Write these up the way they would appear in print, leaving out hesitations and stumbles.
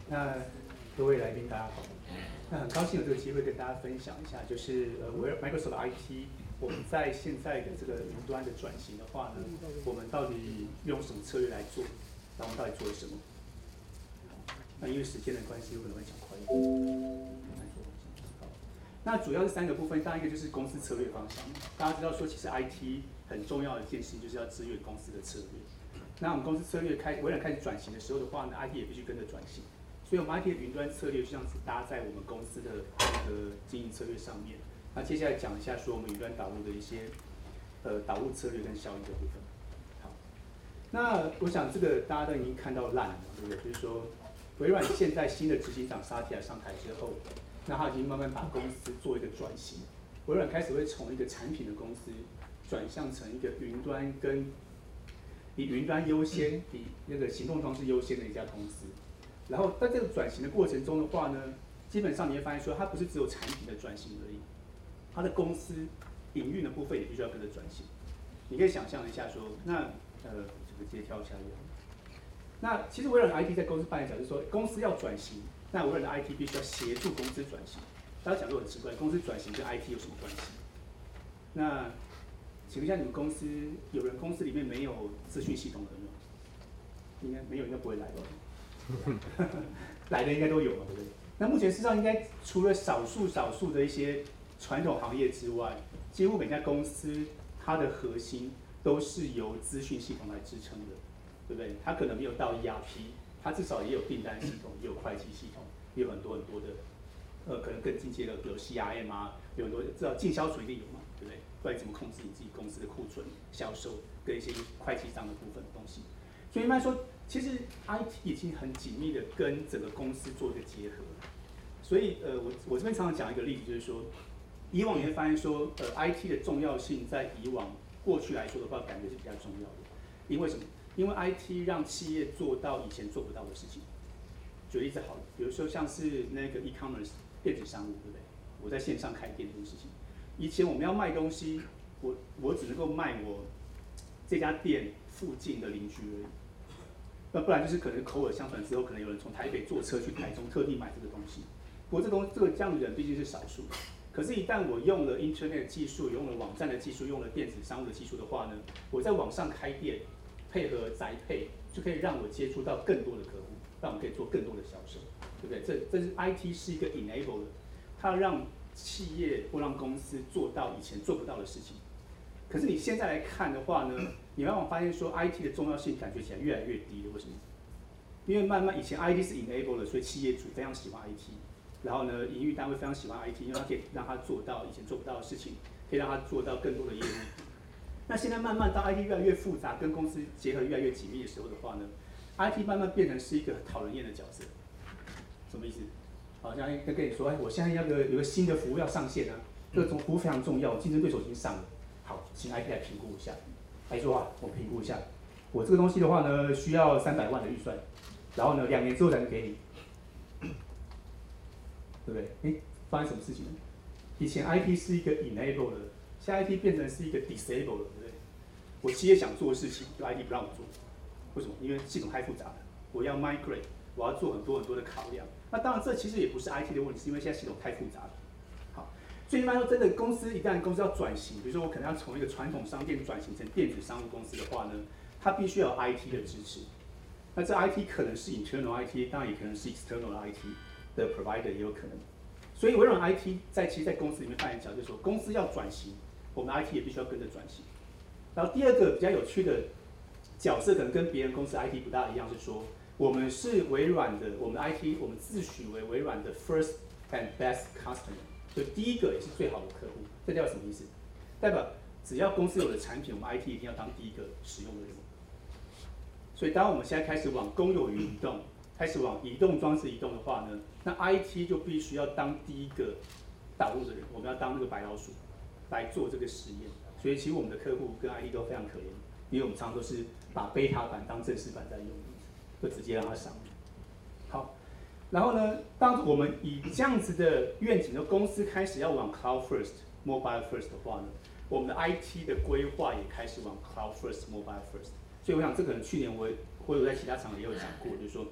那各位来宾大家好，那很高兴有这个机会跟大家分享一下，就是Microsoft IT 我们在现在的这个云端的转型的话呢，我们到底用什么策略来做？那我们到底做了什么？那因为时间的关系，我可能会讲快一点。那主要是3个部分，当然一个就是公司策略方向。大家知道说，其实 IT 很重要的一件事情就是要支援公司的策略。那我们公司策略微软开始转型的时候的话呢，IT 也必须跟着转型。所以我们 IT 的云端策略就像是搭在我们公司的这个经营策略上面。那接下来讲一下说我们云端导入的一些导入策略跟效益的部分。好，那我想这个大家都已经看到烂了，对不对？就是说微软现在新的执行长沙提亚上台之后，那他已经慢慢把公司做一个转型。微软开始会从一个产品的公司转向成一个云端跟以云端优先、以那个行动装置优先的一家公司。然后在这个转型的过程中的话呢，基本上你会发现说，它不是只有产品的转型而已，它的公司营运的部分也必须要跟着转型。你可以想象一下说，那这个直接跳下一页。那其实微软的 IT 在公司扮演角色，就是说公司要转型，那微软的 IT 必须要协助公司转型。大家讲说很奇怪，公司转型跟 IT 有什么关系？那请问一下，你们公司有人公司里面没有资讯系统的吗？应该没有，应该不会来吧？来的应该都有嘛，对不对？那目前事实上应该除了少数的一些传统行业之外，几乎每家公司它的核心都是由资讯系统来支撑的，对不对？它可能没有到 ERP， 它至少也有订单系统，也有会计系统，也有很多的可能更进阶的有 CRM 啊，有很多至少进销存一定有嘛，对不对？不然怎么控制你自己公司的库存、销售跟一些会计账的部分的东西？所以一般说，其实 IT 已经很紧密的跟整个公司做一个结合。所以我这边常常讲一个例子，就是说，以往你会发现说IT 的重要性在以往过去来说的话，感觉是比较重要的。因为什么？因为 IT 让企业做到以前做不到的事情。举例子好了，比如说像是那个 e-commerce 电子商务，对不对？我在线上开店这件事情，以前我们要卖东西，我只能够卖我这家店附近的邻居而已。那不然就是可能口耳相传之后，可能有人从台北坐车去台中，特地买这个东西。不过这样的人毕竟是少数。可是，一旦我用了 Internet 技术，用了网站的技术，用了电子商务的技术的话呢，我在网上开店，配合宅配，就可以让我接触到更多的客户，让我们可以做更多的销售，对不对？这是 IT 是一个 enable 的，它让企业或让公司做到以前做不到的事情。可是你现在来看的话呢，你往往发现说 IT 的重要性感觉起来越来越低了。为什么？因为慢慢以前 IT 是 enable 的，所以企业主非常喜欢 IT， 然后呢，营运单位非常喜欢 IT， 因为它可以让它做到以前做不到的事情，可以让它做到更多的业务。那现在慢慢当 IT 越来越复杂，跟公司结合越来越紧密的时候的话呢 ，IT 慢慢变成是一个讨人厌的角色。什么意思？好像跟你说，我现在有个新的服务要上线啊，这个服务非常重要，竞争对手已经上了。好，请 IT 来评估一下。IT 说啊，我评估一下，我这个东西的话呢，需要300万的预算，然后呢，2年之后才能给你，对不对？发生什么事情呢？以前 IT 是一个 enable 的，现在 IT 变成是一个 disable 的，对不对？我企业想做的事情，就 IT 不让我做，为什么？因为系统太复杂了，我要 migrate， 我要做很多的考量。那当然，这其实也不是 IT 的问题，是因为现在系统太复杂了。好，所以一般说，真的一旦公司要转型，比如说我可能要从一个传统商店转型成电子商务公司的话呢，它必须要有 IT 的支持。那这 IT 可能是 internal IT， 当然也可能是 external IT 的 provider 也有可能。所以微软 IT 其实在公司里面扮演角色，就是说公司要转型，我们 IT 也必须要跟着转型。然后第二个比较有趣的角色，可能跟别人公司 IT 不大一样，是说我们是微软的，我们的 IT 我们自诩为微软的 first and best customer， 就第一个也是最好的客户。这代表什么意思？代表只要公司有的产品，我们 IT 一定要当第一个使用的人。所以当我们现在开始往公有云移动，开始往移动装置移动的话呢，那 IT 就必须要当第一个导入的人，我们要当那个白老鼠来做这个实验。所以其实我们的客户跟 IT 都非常可怜，因为我们常常都是把 beta 版当正式版在用，就直接让它上。好，然后呢，当我们以这样子的愿景的公司开始要往 cloud first、mobile first 的话呢，我们的 IT 的规划也开始往 cloud first、mobile first。所以我想，这可能去年我有在其他场合也有讲过，就是说，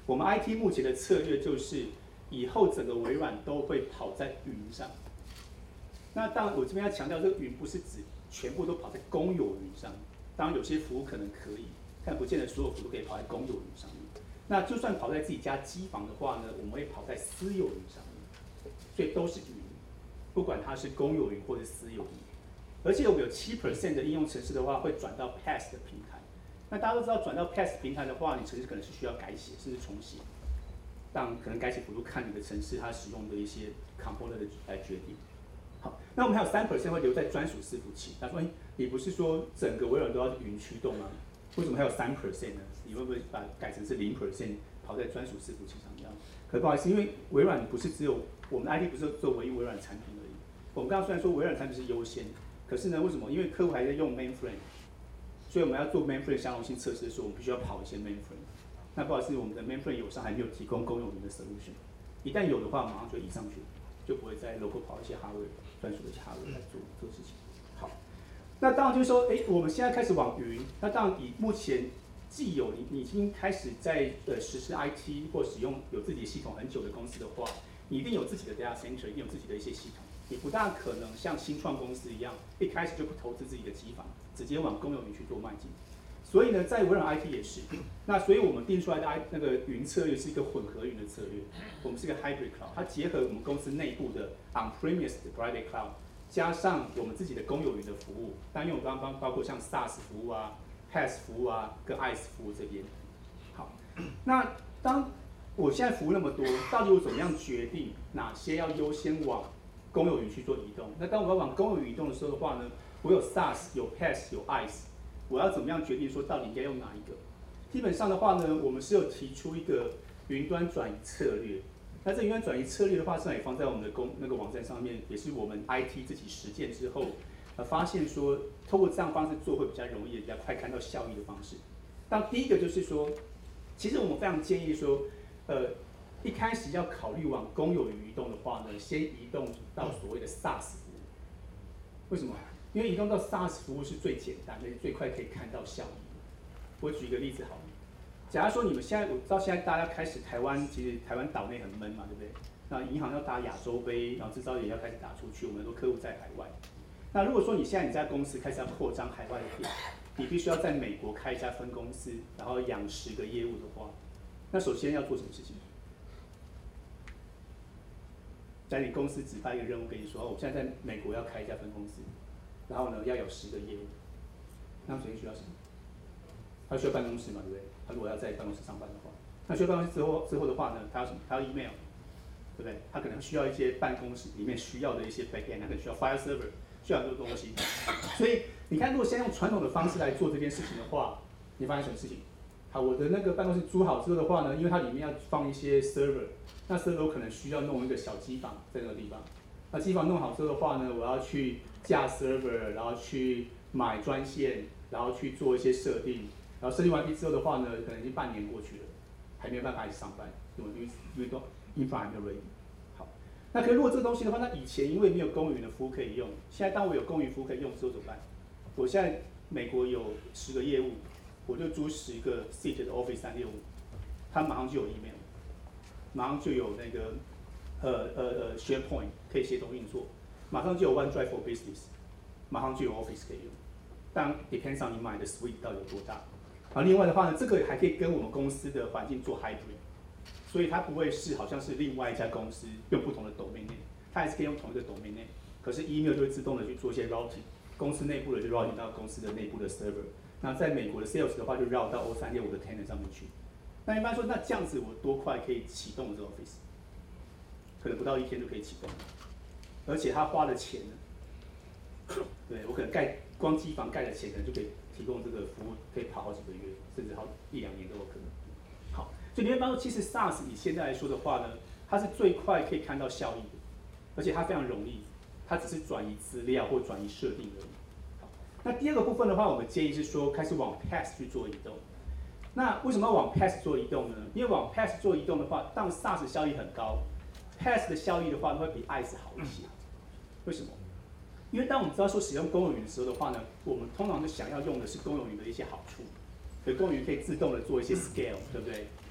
我们 IT 目前的策略就是以后整个微软都会跑在云上。那当然，我这边要强调，这个云不是指全部都跑在公有云上，当然有些服务可能可以，但不见得所有服务都可以跑在公有云上面。那就算跑在自己家机房的话呢，我们会跑在私有云上面，所以都是云，不管它是公有云或者私有云。而且我们有7% 的应用程式的话，会转到 PaaS 的平台。那大家都知道，转到 PaaS 平台的话，你程式可能是需要改写，甚至重写。但可能改写幅度看你的程式它使用的一些 component 来决定。好，那我们还有3% 会留在专属伺服器。他说，你不是说整个微软都要云驱动吗？为什么还有3% 呢？你会不会把改成是0% 跑在专属伺服器上这样？可不好意思，因为微软不是只有我们 IT 不是只有唯一微软产品而已。我们刚刚虽然说微软产品是优先，可是呢，为什么？因为客户还在用 mainframe， 所以我们要做 mainframe 相容性测试的时候，我们必须要跑一些 mainframe。那不好意思，我们的 mainframe 友商还没有提供公有云的 solution， 一旦有的话，马上就移上去，就不会在 local 跑一些 hardware 专属的 hardware 来做事情。好，那当然就是说，我们现在开始往云，那当然以目前既有你已经开始在实施 IT 或使用有自己的系统很久的公司的话，你一定有自己的 data center， 一定有自己的一些系统。你不大可能像新创公司一样，一开始就不投资自己的机房，直接往公有云去做迈进。所以呢，在微软 IT 也是，那所以我们定出来的那个云策略是一个混合云的策略，我们是一个 hybrid cloud， 它结合我们公司内部的 on-premise 的 private cloud， 加上我们自己的公有云的服务，当然因为我刚刚包括像 SaaS 服务啊、PaaS 服务啊跟 IaaS 服务这边。好，那当我现在服务那么多，到底我怎么样决定哪些要优先往公有云去做移动？那当我要往公有云移动的时候的话呢，我有 SaaS、有 PaaS、有 IaaS。我要怎么样决定说到底应该用哪一个？基本上的话呢，我们是有提出一个云端转移策略。那这云端转移策略的话，现在也放在我们的那个网站上面，也是我们 IT 自己实践之后，发现说，透过这样方式做会比较容易、比较快看到效益的方式。那第一个就是说，其实我们非常建议说，一开始要考虑往公有云移动的话呢，先移动到所谓的 SaaS 服务。为什么？因为移动到 SaaS 服务是最简单的、最快可以看到效益的。我举一个例子好了，假如说你们现在，我知道现在大家开始其实台湾岛内很闷嘛，对不对？那银行要打亚洲杯，然后制造业要开始打出去，我们很多客户在海外。那如果说你现在你在公司开始要扩张海外的店，你必须要在美国开一家分公司，然后养10个业务的话，那首先要做什么事情？在你公司指派一个任务给你说，我现在在美国要开一家分公司。然后呢，要有10个业务，那首先需要什么？他需要办公室嘛，对不对？他如果要在办公室上班的话，那需要办公室之后的话呢，他要什么？他要 email， 对不对？他可能需要一些办公室里面需要的一些 backend， 他可能需要 file server， 需要很多东西。所以你看，如果先用传统的方式来做这件事情的话，你发现什么事情？好，我的那个办公室租好之后的话呢，因为它里面要放一些 server， 那 server 可能需要弄一个小机房在那个地方。那机房弄好之后的话呢，我要去架 server， 然后去买专线，然后去做一些设定，然后设定完毕之后的话呢，可能已经半年过去了，还没有办法一直上班，因为都 infra 还没有 ready。好，那可是如果这个东西的话，那以前因为没有公云的服务可以用，现在当我有公云服务可以用之后怎么办？我现在美国有10个业务，我就租10个 seat 的 Office 365，它马上就有 email， 马上就有那个SharePoint 可以协同运作，马上就有 OneDrive for Business， 马上就有 Office 可以用。当然 depends on 你买的 suite 到底有多大。然后另外的话呢，这个还可以跟我们公司的环境做 hybrid， 所以它不会是好像是另外一家公司用不同的 domain name， 它还是可以用同一个 domain name， 可是 email 就会自动的去做一些 routing， 公司内部的就 routing 到公司的内部的 server。那在美国的 sales 的话，就绕到 O365 的 tenant 上面去。那一般说，那这样子我多快可以启动这个 Office？ 可能不到1天就可以启动，而且他花的钱呢，对我可能光机房盖的钱，可能就可以提供这个服务，可以跑好几个月，甚至好1-2年都有可能。好，所以你会发现，其实 SaaS 以现在来说的话呢，它是最快可以看到效益的，而且它非常容易，它只是转移资料或转移设定而已。好，那第二个部分的话，我们建议是说开始往 PaaS 去做移动。那为什么要往 PaaS 做移动呢？因为往 PaaS 做移动的话，当 SaaS 效益很高。PaaS 的效益的话，会比 IaaS 好一些。为什么？因为当我们知道说使用公有云的时候的话呢，我们通常就想要用的是公有云的一些好处。所以公有云可以自动的做一些 scale， 对不对？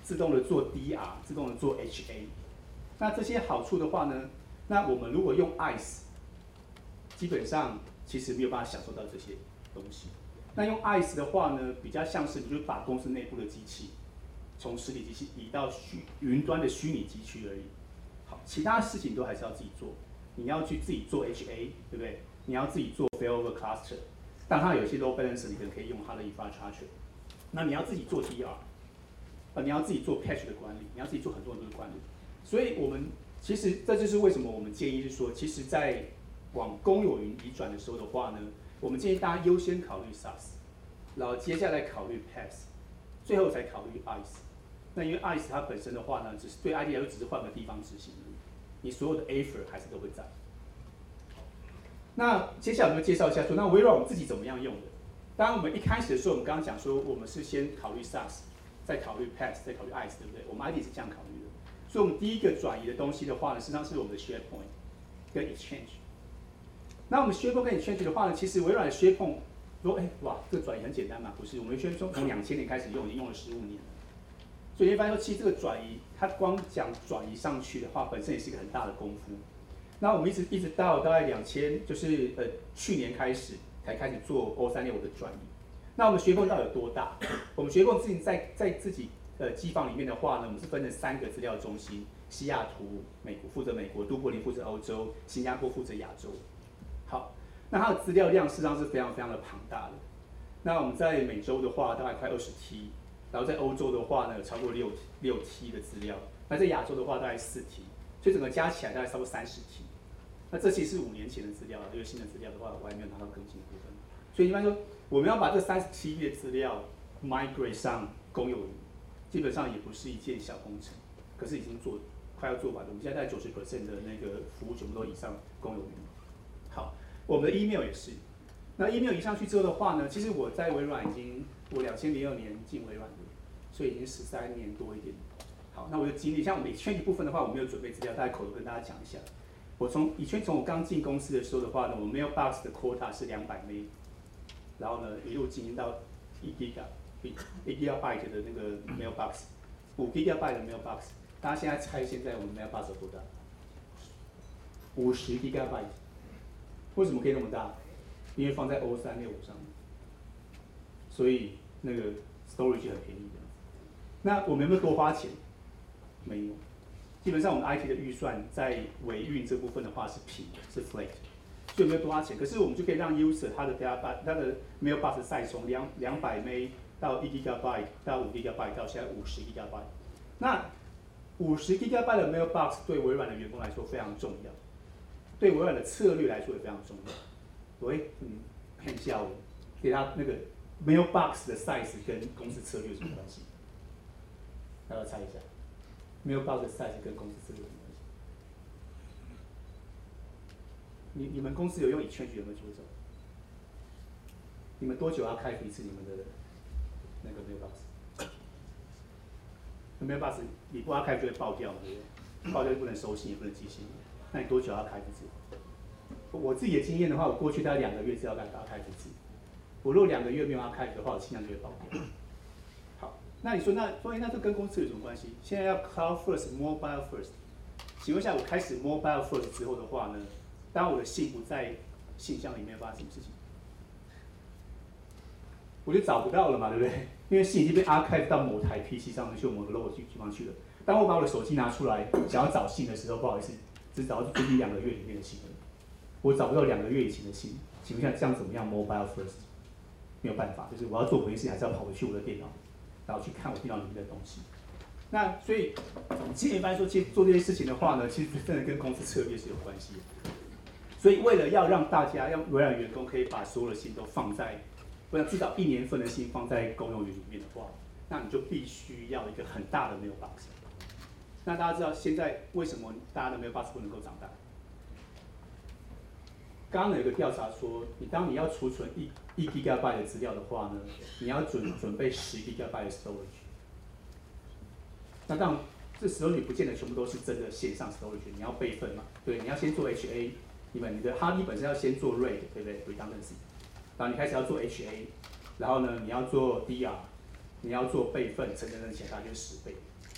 自动的做 DR， 自动的做 HA。那这些好处的话呢，那我们如果用 ICE， 基本上其实没有办法享受到这些东西。那用 ICE 的话呢，比较像是你就把公司内部的机器从实体机器移到云端的虚拟机区而已。好，其他事情都还是要自己做。你要去自己做 HA， 对不对？你要自己做 failover cluster。当然，它有些 load balancer 你可以用它的 infrastructure。那你要自己做 DR， 你要自己做 patch 的管理，你要自己做很多很多的管理。所以我们其实这就是为什么我们建议是说，其实在往公有云移转的时候的话呢，我们建议大家优先考虑 SaaS， 然后接下来考虑 PaaS， 最后才考虑 IaaS。那因为 IaaS 它本身的话呢，只是对 IT 来说只是换个地方执行而已，你所有的 effort 还是都会在。那接下来我们就介绍一下说，那微软我们自己怎么样用的？当然我们一开始的时候，我们刚刚讲说，我们是先考虑 SaaS， 再考虑 PaaS， 再考虑 IaaS， 对不对？我们 IT 是这样考虑的。所以我们第一个转移的东西的话呢，实际上是我们的 SharePoint 跟 Exchange。那我们 SharePoint 跟 Exchange 的话呢，其实微软的 SharePoint 说，哇，这个转移很简单嘛？不是，我们 SharePoint 从2000年开始用，已经用了15年了。所以你会发现说，其实这个转移，它光讲转移上去的话，本身也是一个很大的功夫。那我们一直到大概2000，就是去年开始才开始做 O365的转移。那我们SharePoint到底有多大？我们SharePoint自己在自己机房里面的话呢，我们是分成3个资料中心：西雅图美国负责美国，都柏林负责欧洲，新加坡负责亚洲。好，那它的资料量事实上是非常非常的庞大的。那我们在美洲的话，大概快20T， 然后在欧洲的话呢，有超过6T 的资料。那在亚洲的话，大概4T， 所以整个加起来大概超过30T。那这其实是5年前的资料了，因为新的资料的话，我还没有拿到更新的部分。所以一般说，我们要把这37页资料 migrate 上公有云，基本上也不是一件小工程，可是已经快要做完了。我们现在在90% 的那个服务全部都移上公有云。好，我们的 email 也是。那 email 移上去之后的话呢，其实我在微软我2002年进微软的，所以已经13年多一点。好，那我的经历，像我们Exchange部分的话，我没有准备资料，大概口头跟大家讲一下。从我刚进公司的时候的话呢，我们 mailbox 的 quota 是200 MB， 然后呢一路经营到1 GB 的那个 mailbox， 5 GB 的 mailbox。大家现在猜现在我们 mailbox 有多大？50 GB。为什么可以那么大？因为放在 O365上，所以那个 storage 很便宜的。那我们有没有多花钱？没有。基本上我们 IT 的预算在维运这部分的话是平的，是 flat， 所以没有多花钱。可是我们就可以让 user 他的 mailbox size 从200 MB 到1 GB 到5 GB 到现在50 GB。那50 GB 的 mailbox 对微软的员工来说非常重要，对微软的策略来说也非常重要。看一下我给他那个 mailbox 的 size 跟公司策略有什么关系？大家猜一下。mailbox 的 size 跟公司策略有什么关系？你们公司有用Exchange有没有举手？你们多久要开一次你们的那个 mailbox？mailbox 你不要开就会爆掉，对不对？爆掉就不能收信，也不能寄信。那你多久要开一次？我自己的经验的话，我过去大概2个月是要开一次。我如果2个月没有要开的话，我信量就会爆掉。好，那你说那这跟公司有什么关系？现在要 cloud first、mobile first。请问一下，我开始 mobile first 之后的话呢，当我的信不在信箱里面，发生什么事情？我就找不到了嘛，对不对？因为信已经被 archive 到某台 PC 上面去，某个 logo 地方去了。当我把我的手机拿出来想要找信的时候，不好意思，只找到最近2个月里面的信了。我找不到2个月以前的信，请问一下这样怎么样 ？Mobile first 没有办法，就是我要做某件事情，还是要跑回去我的电脑，然后去看我电脑里面的东西。那所以，其实一般说，其实做这些事情的话呢，其实真的跟公司策略是有关系的。所以为了要让大家，让微软员工可以把所有的信都放在，至少1年份的信放在公有云里面的话，那你就必须要一个很大的 mailbox。那大家知道现在为什么大家的 mailbox 不能够长大？刚刚有一个调查说，当你要储存1 GB 的资料的话呢，你要准备10 GB 的 storage。那当然，这 storage 不见得全部都是真的线上 storage， 你要备份嘛，对，你要先做 HA， 你的 hard disk 本身要先做 RAID， 对不对 ？redundancy， 然后你开始要做 HA， 然后呢，你要做 DR， 你要做备份，等等起来大概就是10倍。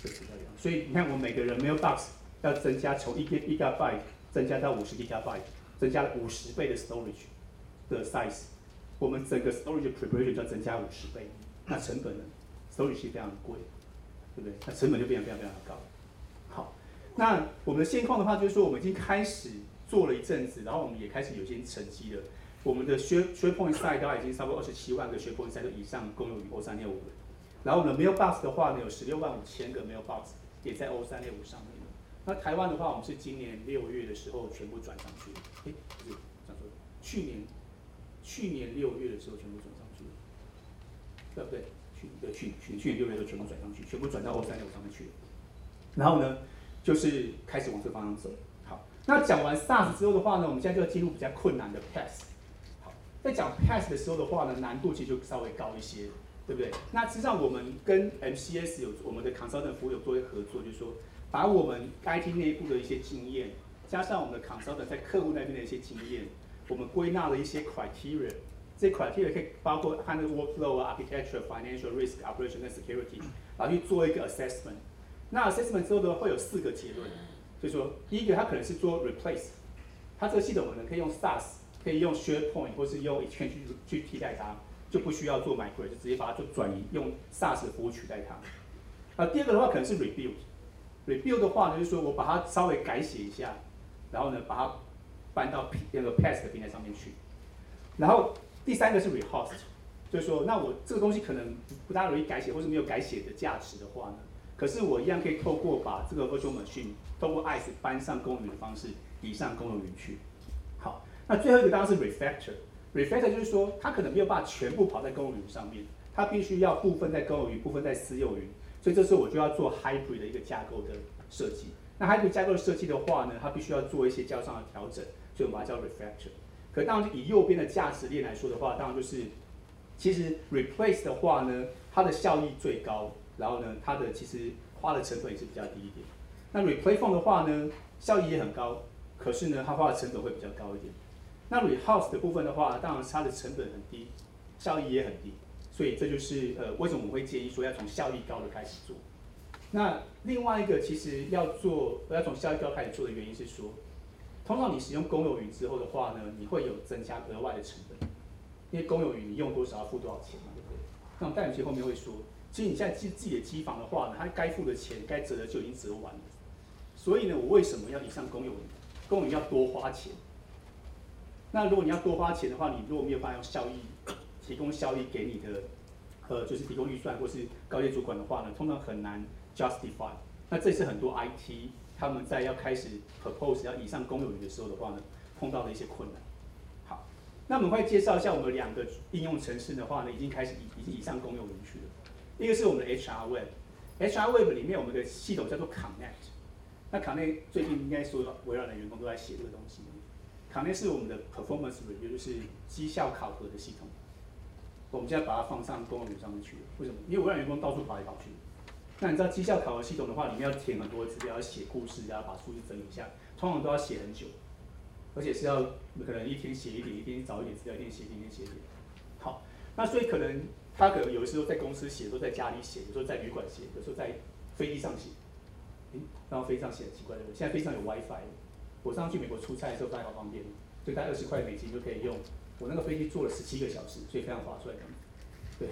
这资料量。所以你看，我每个人 mailbox 要增加从1 GB 增加到50 GB， 增加了50倍的 storage 的 size， 我们整个 storage preparation 就要增加50倍，那成本呢 ？storage 非常贵，对不对？那成本就非常的高。好，那我们的现况的话，就是说我们已经开始做了一阵子，然后我们也开始有些成绩了。我们的 SharePoint site 大概已经差不多27万个 SharePoint site 以上共用于O365了。然后呢 ，Mailbox 的话呢，有16万5千个 Mailbox 也在O365上面了。那台湾的话，我们是今年6月的时候全部转上去的。不是这样说，去年6月的时候全部转上去了，对不对？去年6月的时候全部转上去，全部转到O365上面去了。然后呢，就是开始往这个方向走。好，那讲完 SaaS 之后的话呢，我们现在就要进入比较困难的 PaaS。好，在讲 PaaS 的时候的话呢，难度其实就稍微高一些，对不对？那实际上我们跟 MCS 我们的 consultant 服务有做一个合作，就是说把我们 IT 内部的一些经验，加上我们的 consultant 在客户那边的一些经验，我们归纳了一些 criteria。这些 criteria 可以包括它的 workflow 啊、architecture、financial risk、operation 跟 security， 然后去做一个 assessment。那 assessment 之后呢，会有4个结论，就是说，第一个它可能是做 replace， 它这个系统可能可以用 SaaS， 可以用 SharePoint 或是用 Exchange 去替代它，就不需要做 migrate， 就直接把它做转移，用 SaaS 的服务取代它。第二个的话可能是 rebuild。rebuild 的话呢，就是说我把它稍微改写一下，然后呢把它搬到那个 PaaS 的平台上面去。然后第3个是 rehost， 就是说，那我这个东西可能不大容易改写，或是没有改写的价值的话呢，可是我一样可以透过把这个 virtual machine 透过 IaaS 搬上公有云的方式移上公有云去。好，那最后一个当然是 refactor。refactor 就是说，它可能没有办法全部跑在公有云上面，它必须要部分在公有云，部分在私有云。所以这时候我就要做 hybrid 的一个架构的设计。那 hybrid 架构的设计的话呢，它必须要做一些交上的调整，所以我们把它叫 refactor。可当然，以右边的价值链来说的话，当然就是，其实 replace 的话呢，它的效益最高，然后呢，它的其实花的成本也是比较低一点。那 replace 的话呢，效益也很高，可是呢，它花的成本会比较高一点。那 rehouse 的部分的话，当然它的成本很低，效益也很低，所以这就是为什么我们会建议说要从效益高的开始做。那另外一个其实要从效益高开始做的原因是说，通常你使用公有云之后的话呢，你会有增加额外的成本，因为公有云你用多少要付多少钱嘛，对不对？那我们戴永杰后面会说，其实你现在自己的机房的话呢，它该付的钱、该折的就已经折完了。所以呢，我为什么要移上公有云？公有云要多花钱。那如果你要多花钱的话，你如果没有办法用效益提供效益给你的，就是提供预算或是高阶主管的话呢，通常很难 justify。那这是很多 IT 他们在要开始 propose 要移上公有云的时候的话呢，碰到的一些困难。好，那我们会介绍一下我们2个应用程式的话呢，已经移上公有云去了。一个是我们的 HR Web，HR Web 里面我们的系统叫做 Connect。那 Connect 最近应该所有微软的员工都在写这个东西。Connect 是我们的 performance review， 就是绩效考核的系统。我们现在把它放上公有云上面去了。为什么？因为微软员工到处跑来跑去。那你知道绩效考核系统的话，里面要填很多资料，要写故事，要把数据整理一下，通常都要写很久，而且是要可能一天写一点，一天找一点资料，一天写一点，一天写一点。好，那所以可能他可能有的时候在公司写，有时候在家里写，有时候在旅馆写，有时候在飞机上写。然后飞机上写很奇怪的，现在飞机上有 WiFi。我上次去美国出差的时候，大概好方便，所以大概20块美金就可以用。我那个飞机坐了17个小时，所以非常划算。对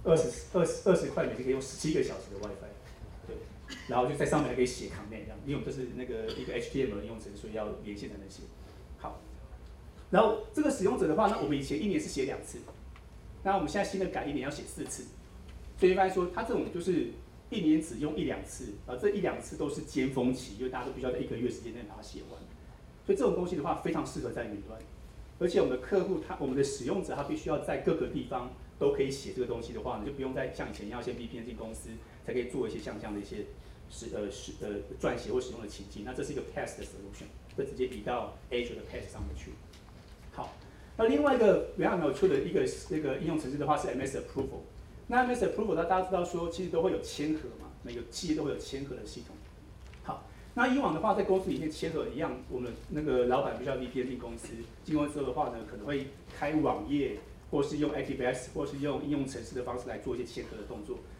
，20块美金可以用17个小时的 WiFi。对，然后就在上面还可以写 comment 这样，因为我们这是那个一个 HTML 的应用程，所以要连线才能写。好，然后这个使用者的话，那我们以前1年是写2次，那我们现在新的改1年要写4次，所以一般来说，它这种就是1年只用1-2次，而这1-2次都是尖峰期，因为大家都必须要在1个月时间内把它写完。所以这种东西的话，非常适合在云端，而且我们的客户我们的使用者他必须要在各个地方都可以写这个东西的话，你就不用再像以前一样先 VPN 进公司才可以做一些像这样的一些撰写或使用的情境。那这是一个 PaaS 的 solution， 会直接移到 Azure 的 PaaS 上面去。好，那另外一个微软有出的一个应用程式的话是 MS Approval。那 MS Approval 大家知道说，其实都会有签核嘛，每个企业都会有签核的系统。好，那以往的话，在公司里面签核一样，我们那个老板必须要 VPN 进公司，进公司之后的话呢，可能会开网页，或是用 ActiveX， 或是用应用程式的方式来做一些签核的动作。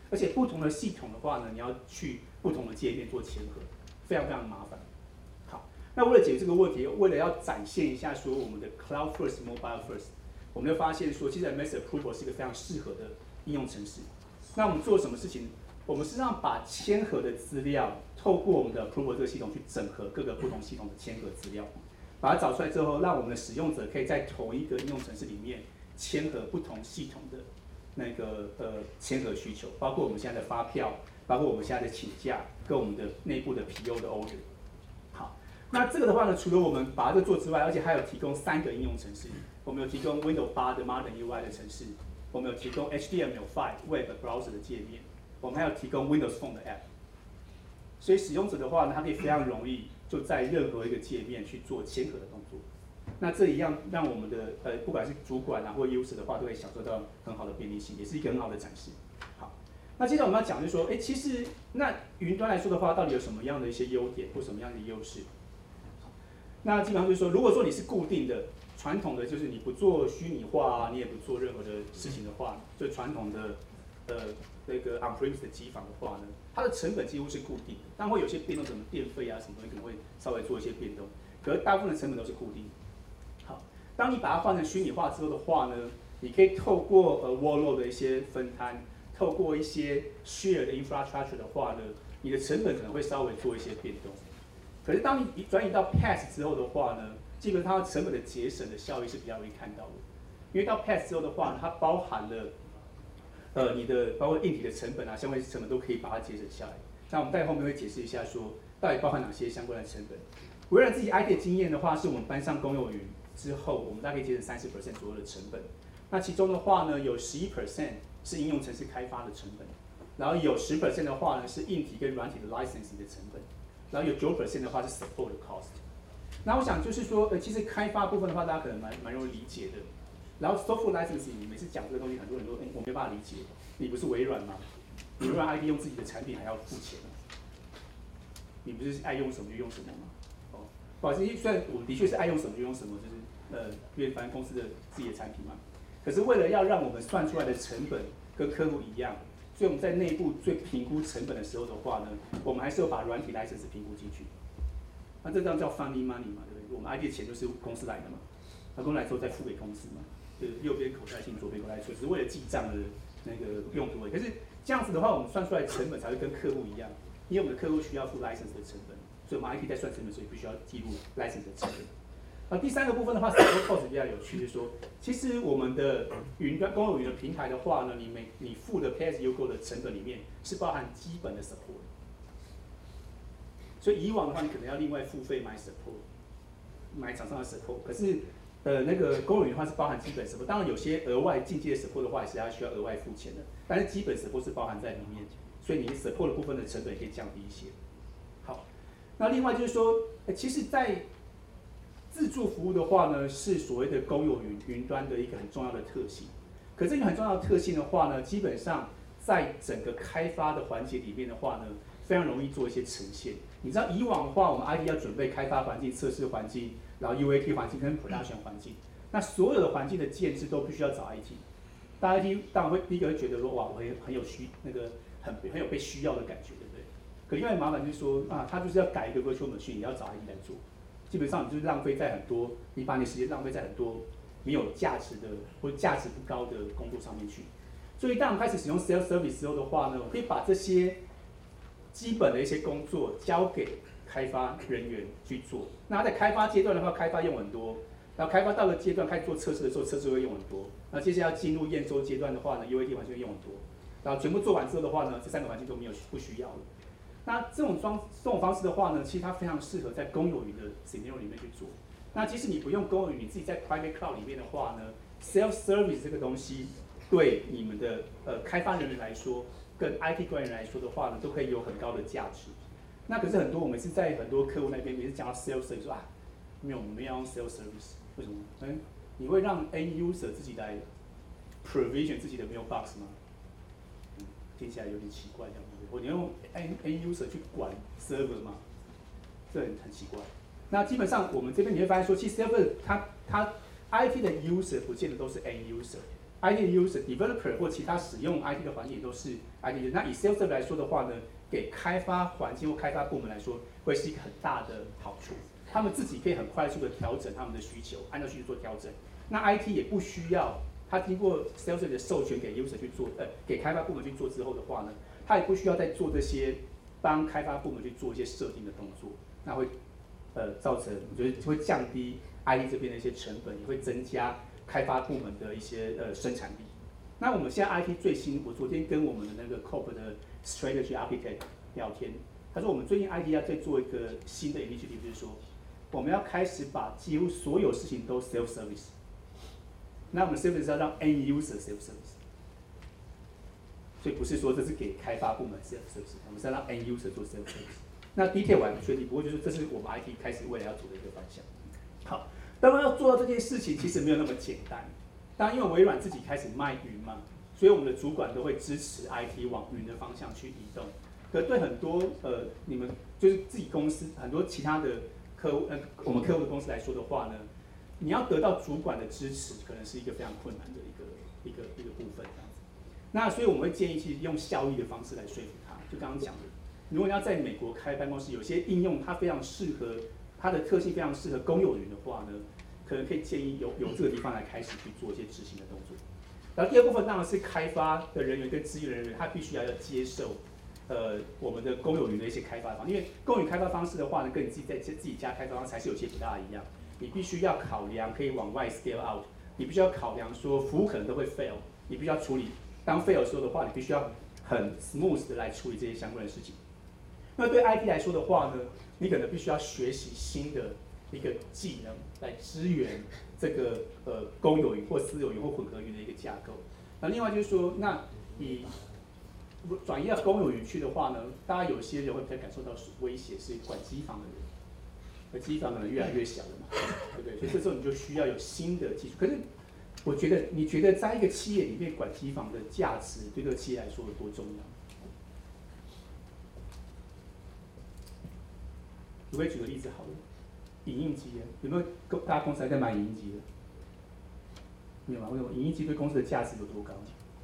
而且不同的系统的话呢，你要去不同的界面做切合，非常非常麻烦。好，那为了解决这个问题，为了要展现一下说我们的 Cloud First、Mobile First， 我们就发现说，其实 MS Approval 是一个非常适合的应用程式。那我们做什么事情？我们实际上把签合的资料，透过我们的 Approval 这个系统去整合各个不同系统的签合资料，把它找出来之后，让我们的使用者可以在同一个应用程式里面签合不同系统的那个签合需求，包括我们现在的发票，包括我们现在的请假，跟我们的内部的 PO 的 order。好，那这个的话呢，除了我们把这个做之外，而且还有提供3个应用程式，我们有提供 Windows 8的 Modern UI 的程式，我们有提供 HTML5 Web Browser 的界面，我们还有提供 Windows Phone 的 App。所以使用者的话呢，他可以非常容易就在任何一个界面去做签合的动作。那这一样让我们的不管是主管啊或 user 的话，都可以享受到很好的便利性，也是一个很好的展示。好，那接着我们要讲就是说，其实那云端来说的话，到底有什么样的一些优点或什么样的优势？那基本上就是说，如果说你是固定的、传统的，就是你不做虚拟化啊，你也不做任何的事情的话，就传统的那个 on-premise 的机房的话呢，它的成本几乎是固定的，但会有些变动，什么电费啊什么东西可能会稍微做一些变动，可是大部分的成本都是固定的。好，当你把它换成虚拟化之后的话呢，你可以透过workload 的一些分摊，透过一些 share 的 infrastructure 的话呢，你的成本可能会稍微做一些变动。可是当你转移到 PaaS 之后的话呢，基本上它成本的节省的效益是比较容易看到的，因为到 PaaS 之后的话呢，它包含了你的包括硬体的成本啊，相关成本都可以把它节省下来。那我们待后面会解释一下说，到底包含哪些相关的成本。微软自己 IT 的经验的话，是我们搬上公有云之后，我们大概可以节省30% 左右的成本。那其中的话呢，有11% 是应用程式开发的成本，然后有10% 的话呢是硬体跟软体的 licensing 的成本，然后有9% 的话是 support 的 cost。那我想就是说，其实开发部分的话，大家可能蛮容易理解的。然后 software licensing， 你每次讲这个东西，很多人说，我没办法理解，你不是微软吗？你微软 IT 用自己的产品还要付钱，你不是爱用什么就用什么吗？哦，不好意思，虽然我们的确是爱用什么就用什么，就是因为反正公司的自己的产品嘛。可是为了要让我们算出来的成本跟客户一样，所以我们在内部最评估成本的时候的话呢，我们还是要把软体 license 评估进去。那这叫 funny money 嘛，对不对？我们 IT 的钱就是公司来的嘛，那公司来之后再付给公司嘛。就是右边口袋进，左边口袋出，只是为了记账的那个用途而已。可是这样子的话，我们算出来的成本才会跟客户一样，因为我们的客户需要付 license 的成本，所以我们 IT 在算成本，所以必须要记录 license 的成本。第3个部分的话 ，support cost 比较有趣，就是说，其实我们的云端公有云的平台的话呢，你付的 pay as you go 的成本里面是包含基本的 support， 所以以往的话，你可能要另外付费买 support， 买厂商的 support， 可是那个公有云的话是包含基本 support， 当然有些额外进阶的 support 的话也是需要额外付钱的，但是基本 support 是包含在里面，所以你 support 的部分的成本也可以降低一些。好，那另外就是说，其实，在自助服务的话呢，是所谓的公有云端的一个很重要的特性。可这个很重要的特性的话呢，基本上在整个开发的环节里面的话呢，非常容易做一些呈现。你知道以往的话，我们 IT 要准备开发环境、测试环境，然后 UAT 环境跟 production 环境，那所有的环境的建制都必须要找 IT。大家 IT 当然会第一个会觉得说，哇，我很有很有被需要的感觉，对不对？可另外麻烦就是说啊，他就是要改一个 virtual machine， 也要找 IT 来做。基本上你就是浪费在很多，你把你时间浪费在很多没有价值的或价值不高的工作上面去。所以当我们开始使用 self service 之后的话呢，我可以把这些基本的一些工作交给开发人员去做。那在开发阶段的话，开发用很多；然后开发到了阶段开始做测试的时候，测试会用很多。那接下来要进入验收阶段的话呢 ，UAT 环境会用很多。然后全部做完之后的话呢，这3个环境都不需要了。那这种方式的话呢，其实它非常适合在公有云的 scenario 里面去做。那即使你不用公有云，你自己在 private cloud 里面的话呢 ，self service 这个东西对你们的开发人员来说，跟 IT 专员来说的话呢，都可以有很高的价值。那可是很多我们是在很多客户那边，每次讲到 self service 说啊，没有，我们要用 self service， 为什么？你会让 end user 自己来 provision 自己的 mailbox 吗？听起来有点奇怪，这样子。或你用 end user 去管 server 吗？这很奇怪。那基本上我们这边你会发现说，其实 server 它 IT 的 user 不见得都是 end user， IT 的 user、developer 或其他使用 IT 的环境也都是 IT 的。那以 sales service 来说的话呢，给开发环境或开发部门来说，会是一个很大的好处。他们自己可以很快速的调整他们的需求，按照需求做调整。那 IT 也不需要，他经过 sales service 的授权给 user 去做，给开发部门去做之后的话呢，他也不需要再做这些帮开发部门去做一些设定的动作，那会造成我觉得会降低 IT 这边的一些成本，也会增加开发部门的一些生产力。那我们现在 IT 最新，我昨天跟我们的那个 Corp 的 Strategy Architect 聊天，他说我们最近 IT 要在做一个新的 initiative， 就是说我们要开始把几乎所有事情都 self service。那我们 self service 要让 end user self service， 所以不是说这是给开发部门 self service， 我们是要让 end user 做 self service。那 detail 我还不确定，不过就是这是我们 IT 开始未来要走的一个方向。好，当然要做到这件事情，其实没有那么简单。当然，因为微软自己开始卖云嘛，所以我们的主管都会支持 IT 往云的方向去移动。可对很多你们就是自己公司很多其他的客户我们客户的公司来说的话呢，你要得到主管的支持，可能是一个非常困难的一个部分这样子。那所以我们会建议，其实用效益的方式来说服他。就刚刚讲的，如果你要在美国开办公室，有些应用它非常适合，它的特性非常适合公有云的话呢，可能可以建议由这个地方来开始去做一些执行的动作。然后第二部分当然是开发的人员跟资源人员，他必须要接受我们的公有云的一些开发方式，因为公有云开发方式的话呢，跟你自己家开发方式还是有些不大一样。你必须要考量可以往外 scale out， 你必须要考量说服务可能都会 fail， 你必须要处理当 fail 的时候的话，你必须要很 smooth 的来处理这些相关的事情。那对 IT 来说的话呢，你可能必须要学习新的一个技能来支援这个公有云或私有云或混合云的一个架构。那另外就是说，那你转移到公有云去的话呢，大家有些人会比较感受到威胁是管机房的人，而机房可能越来越小了嘛，对不对？所以这时候你就需要有新的技术。可是我觉得，你觉得在一个企业里面管机房的价值对这个企业来说有多重要？我可以举个例子好了，影印机有没有大家公司还在买影印机的？没有吗？为什么？影印机对公司的价值有多高？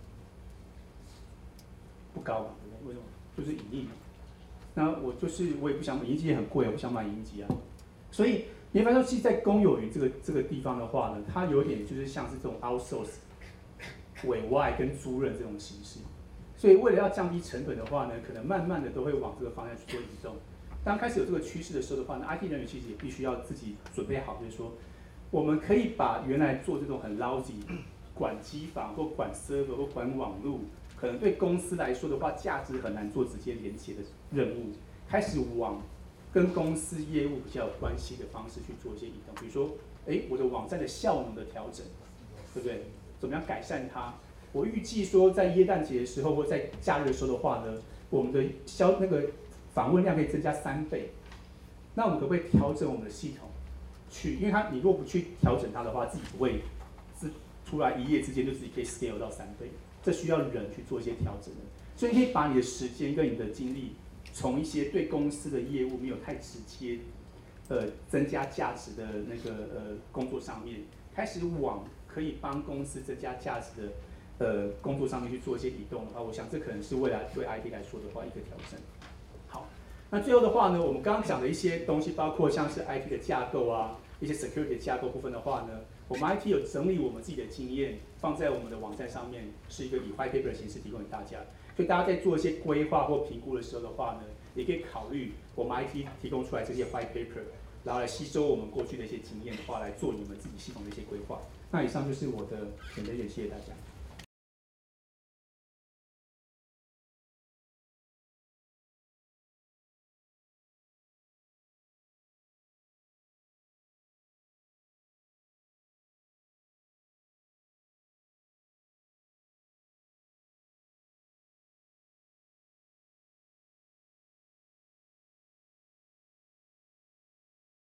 不高嘛，对不对？为什么？就是影印嘛。那我也不想，影印机也很贵，我不想买影印机啊。所以你会发现，其实，在公有云这个地方的话呢，它有点就是像是这种 outsource 委外跟租赁这种形式。所以为了要降低成本的话呢，可能慢慢的都会往这个方向去做移动。当开始有这个趋势的时候的话呢 ，IT 人员其实也必须要自己准备好，就是说，我们可以把原来做这种很 lousy 管机房或管 server 或管网路，可能对公司来说的话，价值很难做直接连接的任务，开始往跟公司业务比较有关系的方式去做一些移动。比如说，我的网站的效能的调整，对不对？怎么样改善它？我预计说，在耶诞节的时候或在假日的时候的话呢，我们的那个访问量可以增加3倍。那我们可不可以调整我们的系统去？因为你如果不去调整它的话，自己不会出来一夜之间就自己可以 scale 到3倍，这需要人去做一些调整的。所以你可以把你的时间跟你的精力，从一些对公司的业务没有太直接增加价值的那个工作上面，开始往可以帮公司增加价值的工作上面去做一些移动的话，我想这可能是未来对 IT 来说的话一个调整。好，那最后的话呢，我们刚刚讲的一些东西，包括像是 IT 的架构啊，一些 security 的架构部分的话呢，我们 IT 有整理我们自己的经验，放在我们的网站上面，是一个以 white paper 的形式提供给大家。所以大家在做一些规划或评估的时候的话呢，也可以考虑我们 IT 提供出来这些 white paper， 然后来吸收我们过去的一些经验的话，来做你们自己系统的一些规划。那以上就是我的简单点，谢谢大家。